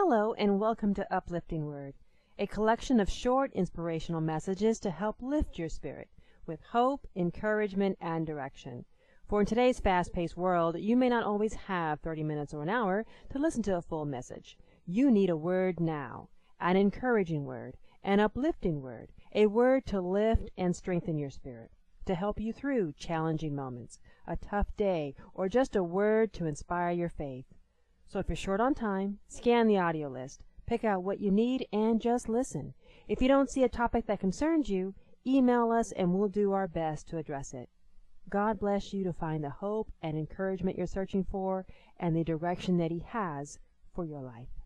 Hello and welcome to Uplifting Word, a collection of short inspirational messages to help lift your spirit with hope, encouragement, and direction. For in today's fast-paced world, you may not always have 30 minutes or an hour to listen to a full message. You need a word now, an encouraging word, an uplifting word, a word to lift and strengthen your spirit, to help you through challenging moments, a tough day, or just a word to inspire your faith. So if you're short on time, scan the audio list, pick out what you need, and just listen. If you don't see a topic that concerns you, email us and we'll do our best to address it. God bless you to find the hope and encouragement you're searching for and the direction that He has for your life.